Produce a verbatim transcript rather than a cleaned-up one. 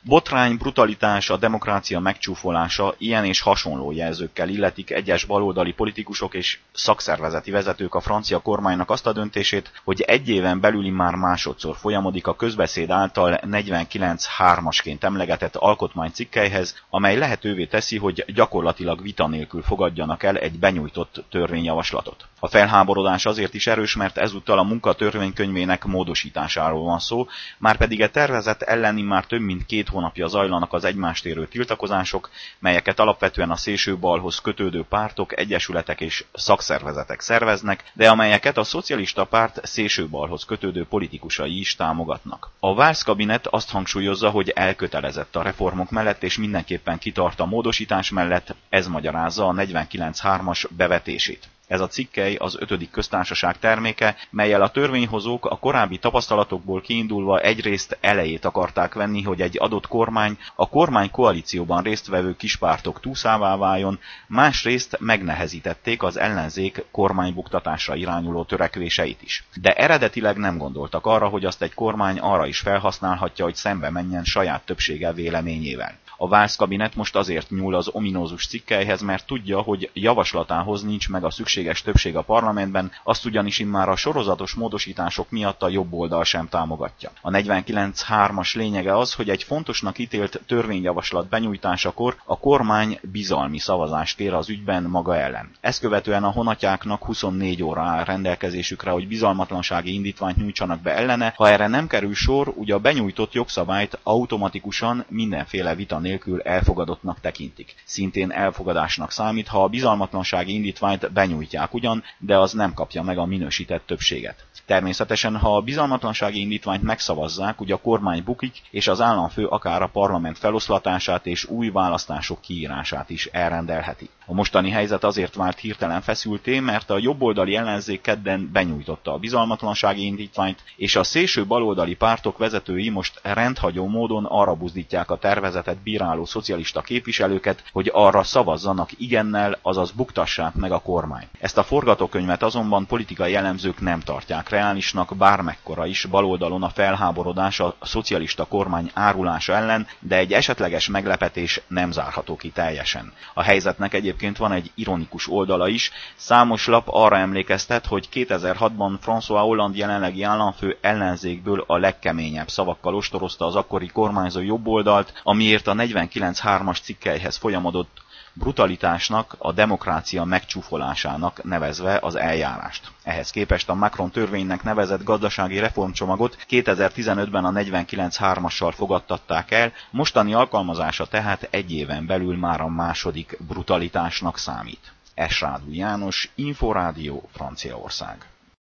Botrány, brutalitás, a demokrácia megcsúfolása, ilyen és hasonló jelzőkkel illetik egyes baloldali politikusok és szakszervezeti vezetők a francia kormánynak azt a döntését, hogy egy éven belüli már másodszor folyamodik a közbeszéd által negyvenkilenc hármasként emlegetett alkotmánycikkelyhez, amely lehetővé teszi, hogy gyakorlatilag vita nélkül fogadjanak el egy benyújtott törvényjavaslatot. A felháborodás azért is erős, mert ezúttal a munka törvénykönyvének módosításáról van szó, márpedig a tervezet ellen immár több mint két hónapja zajlanak az egymást érő tiltakozások, melyeket alapvetően a szélsőbalhoz kötődő pártok, egyesületek és szakszervezetek szerveznek, de amelyeket a szocialista párt szélsőbalhoz kötődő politikusai is támogatnak. A Valls kabinet azt hangsúlyozza, hogy elkötelezett a reformok mellett és mindenképpen kitart a módosítás mellett, ez magyarázza a negyvenkilenc hármas bevetését. Ez a cikkely az ötödik köztársaság terméke, mellyel a törvényhozók a korábbi tapasztalatokból kiindulva egyrészt elejét akarták venni, hogy egy adott kormány a kormány koalícióban résztvevő kispártok túszává váljon, másrészt megnehezítették az ellenzék kormánybuktatásra irányuló törekvéseit is. De eredetileg nem gondoltak arra, hogy azt egy kormány arra is felhasználhatja, hogy szembe menjen saját többsége véleményével. A Valls kabinet most azért nyúl az ominózus cikkelyhez, mert tudja, hogy javaslatához nincs meg a szükséges többség a parlamentben, azt ugyanis immár a sorozatos módosítások miatt a jobb oldal sem támogatja. A negyvenkilenc hármas lényege az, hogy egy fontosnak ítélt törvényjavaslat benyújtásakor a kormány bizalmi szavazást kér az ügyben maga ellen. Ezt követően a honatjáknak huszonnégy óra áll rendelkezésükre, hogy bizalmatlansági indítványt nyújtsanak be ellene. Ha erre nem kerül sor, ugye a benyújtott jogszabályt automatikusan mindenféle vita nélkül elfogadottnak tekintik. Szintén elfogadásnak számít, ha a bizalmatlansági indítványt benyújtják ugyan, de az nem kapja meg a minősített többséget. Természetesen, ha a bizalmatlansági indítványt megszavazzák, ugye a kormány bukik, és az államfő akár a parlament feloszlatását és új választások kiírását is elrendelheti. A mostani helyzet azért vált hirtelen feszültté, mert a jobboldali ellenzék kedden benyújtotta a bizalmatlansági indítványt, és a szélső baloldali pártok vezetői most rendhagyó módon arra buzdítják a tervezetet bíráló szocialista képviselőket, hogy arra szavazzanak igennel, azaz buktassák meg a kormány. Ezt a forgatókönyvet azonban politikai elemzők nem tartják reálisnak, bármekkora is baloldalon a felháborodás a szocialista kormány árulása ellen, de egy esetleges meglepetés nem zárható ki teljesen. A helyzetnek egyébként van egy ironikus oldala is, számos lap arra emlékeztet, hogy kétezer-hatban François Hollande jelenlegi államfő ellenzékből a legkeményebb szavakkal ostorozta az akkori kormányzó jobboldalt, amiért a negyvenkilenc hármas cikkelyhez folyamodott brutalitásnak, a demokrácia megcsúfolásának nevezve az eljárást. Ehhez képest a Macron törvénynek nevezett gazdasági reformcsomagot kétezer-tizenötben a negyvenkilenc hármassal fogadtatták el, mostani alkalmazása tehát egy éven belül már a második brutalitásnak számít. Es. Rádu János, Inforádió, Franciaország.